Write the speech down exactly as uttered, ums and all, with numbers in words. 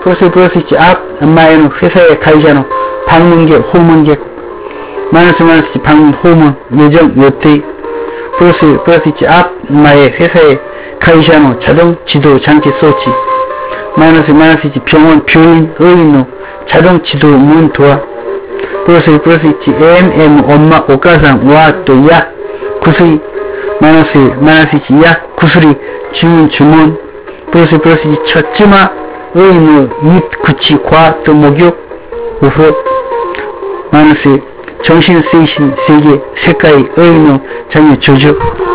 플러스 플러스 있지 앞 마에는 회사의 가이샤노 방문객 호문객 마이너스 마이너스 있지 방문 호문 예정 요트 플러스 플러스 있지 앞 마의 회사의 가이샤노 자동 지도 장치 소치 마이너스 마이너스 있지 병원 병인 의인노 자동 지도 문 도와 플러스 플러스 있지 엠엠 엄마 오가상 와또약 구슬이 마이너스 마이너스 있지 약 구슬이 주문 주문 플러스 플러스 있지 첫지마 의인노 잇 구치 과 또 목욕 우후 마이너스 정신 쓰이신 세계 색깔이 의인노 장애 조주